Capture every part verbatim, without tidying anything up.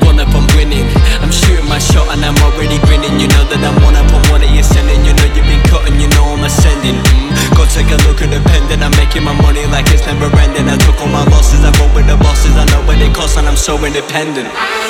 one up, I'm winning. I'm shooting my shot and I'm already grinning. You know that I'm one up on what that you're sending. You know you've been cutting, you know I'm ascending. mm. Go take a look at the pendant. I'm making my money like it's never ending. I took all my losses, I roll with the bosses. I know what it costs and I'm so independent.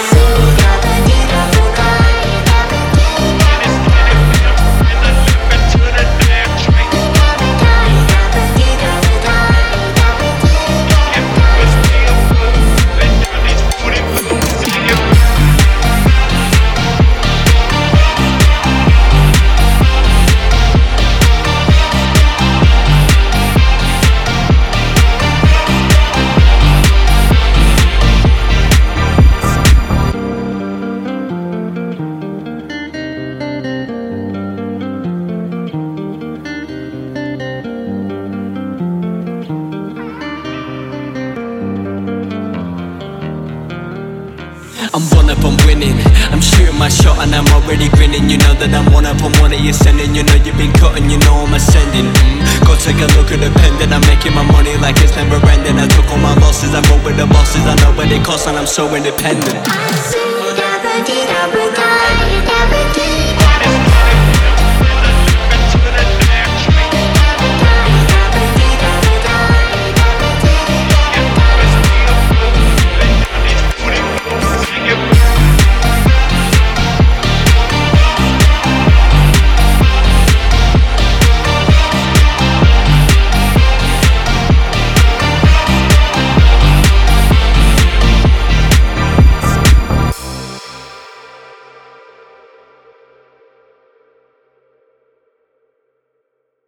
I'm one up, I'm winning. I'm shooting my shot and I'm already grinning. You know that I'm one up on what that you're sending. You know you've been cutting, you know I'm ascending. mm. Go take a look at the pendant. I'm making my money like it's never ending. I took all my losses, I roll with the bosses. I know what it costs and I'm so independent.